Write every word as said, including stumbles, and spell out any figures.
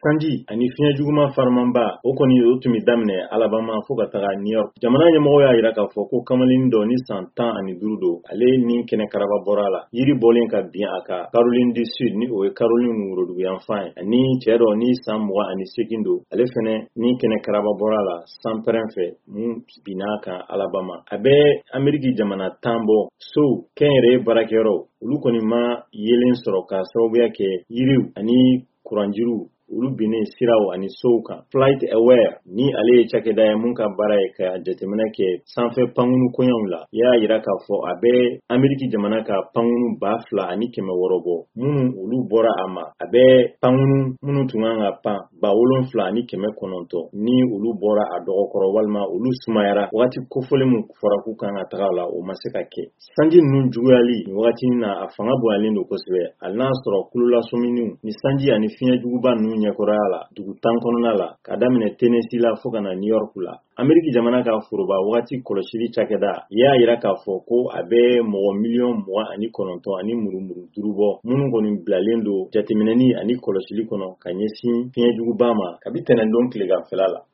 Sanji ani fiɲɛ juguman faramanba o kɔni o tun bɛ daminɛ Alabama fo ka taga New York. Jamana ɲɛmɔgɔ y'a jira k'a fɔ ko kamalennin dɔ ni san tan ani duuru don ale ni kɛnɛ karaba bɔra a la. Yiri bɔlen ka bin a kan Caroline du Sud ni o ye Caroline woroduguyanfan ye ani cɛ dɔ ni san mugan ani seegin don ale fɛnɛ ni kɛnɛ karaba bɔra a la sanpɛrɛn fɛ mun binna a kan Alabama. A bɛ Ameriki jamana tan bɔ sow kɛnyɛrɛye baarakɛyɔrɔ olu kɔni ma yelen sɔrɔ ka sababuya kɛ yiriw ani kuranjiriw olu binnen siraw ani sow kan. Flight Aware ni ale ye cakɛda ye mun ka baara ye ka jateminɛ kɛ sanfɛ pankunu koɲɛw la y'a jira k'a fɔ a bɛ Ameriki jamana ka pankunu ba fila ani kɛmɛ wɔɔrɔ bɔ minnu olu bɔra a ma. A bɛ pankunu minnu tun kan ka pan ba wolonfila ani kɛmɛ kɔnɔntɔn ni olu bɔra a dɔgɔkɔrɔ walima olu sumayara wagati kofɔlen mun fɔra k'u kan ka taga la o ma se ka kɛ. Sanji ninnu juguyali ni wagati na a fanga bonyalen don kosɛbɛ hali n'a sɔrɔ kulolasɔminiw ni sanji ani fiɲɛ juguba ninnu ɲɛkɔrɔya la dugu tan kɔnɔna la ka daminɛ Tennessee la fo ka na New York la. Ameriki jamana ka foroba wagati kɔlɔsili cakɛda y'a jira k'a fɔ ko a bɛ mɔgɔ miliyɔn mugan ani kɔnɔntɔn ani murumuru duuru bɔ minnu kɔni bilalen don jateminɛni ani kɔlɔsili kɔnɔ ka ɲɛsin fiɲɛ juguba ma kabi tɛnɛndon tileganfɛla la.